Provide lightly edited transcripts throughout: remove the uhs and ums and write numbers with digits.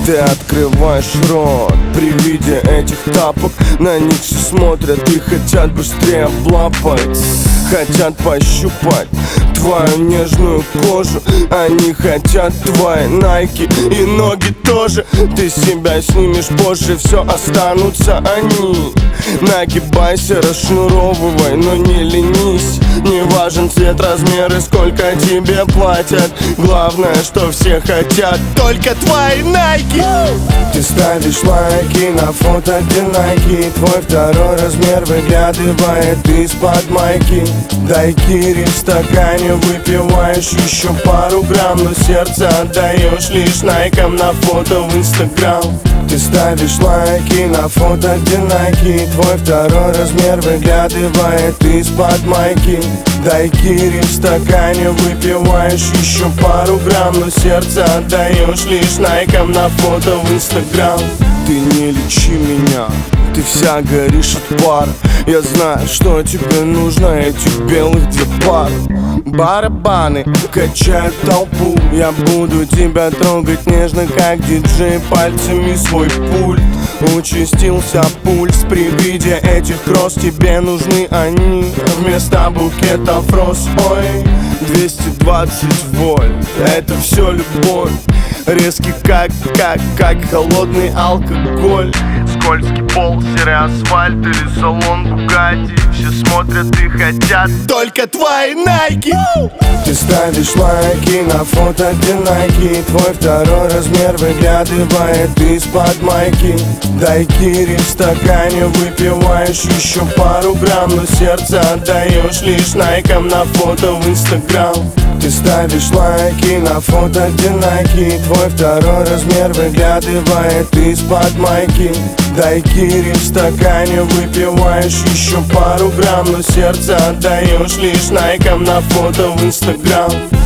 Ты открываешь рот при виде этих тапок. На них все смотрят и хотят быстрее облапать. Хотят пощупать твою нежную кожу. Они хотят твои найки и ноги тоже. Ты себя снимешь позже, все останутся они. Нагибайся, расшнуровывай, но не ленись. Не важен цвет, размер и сколько тебе платят. Главное, что все хотят только твои найки. Ты ставишь лайки на фото, где найки. Твой второй размер выглядывает из-под майки. Дайкири в стакане выпиваешь еще пару грамм, но сердце отдаешь лишь найкам на фото в инстаграм. Ты ставишь лайки на фото, где найки. Твой второй размер выглядывает из-под майки. Дайкири в стакане выпиваешь еще пару грамм, но сердце отдаешь лишь найкам на фото в инстаграм. Ты не лечи меня, ты вся горишь от пара. Я знаю, что тебе нужно, этих белых для пар. Барабаны качают толпу. Я буду тебя трогать нежно, как диджей, пальцами свой пульт. Участился пульс при виде этих кросс. Тебе нужны они вместо букетов роз. Ой, 220 вольт, это все любовь. Резкий как холодный алкоголь. Скользкий пол, серый асфальт или салон Бугатти. Все смотрят и хотят только твои найки. Ты ставишь лайки на фото, где найки. Твой второй размер выглядывает из-под майки. Дайкири в стакане выпиваешь еще пару грамм, но сердце отдаешь лишь найкам на фото в инстаграм. Ты ставишь лайки на фото, где найки. Твой второй размер выглядывает из-под майки. Дайкири в стакане выпиваешь еще пару грамм, но сердце отдаешь лишь найкам на фото в инстаграм.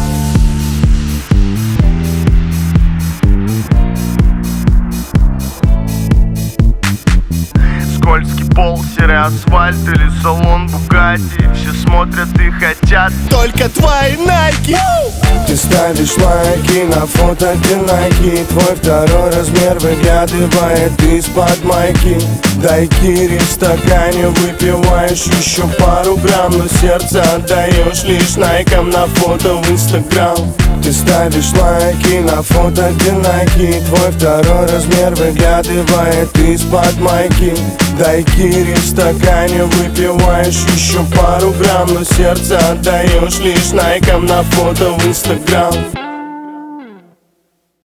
Скользкий пол, серый асфальт или салон Бугатти. Все смотрят и хотят только твои найки. Ты ставишь лайки на фото, где найки. Твой второй размер выглядывает из-под майки. Дайкири в стакане выпиваешь еще пару грамм, но сердце отдаешь лишь найкам на фото в инстаграм. Ты ставишь лайки на фото, где найки. Твой второй размер выглядывает из-под майки. Дайкири в стакане выпиваешь еще пару грамм, но сердце отдаешь лишь найкам на фото в инстаграм.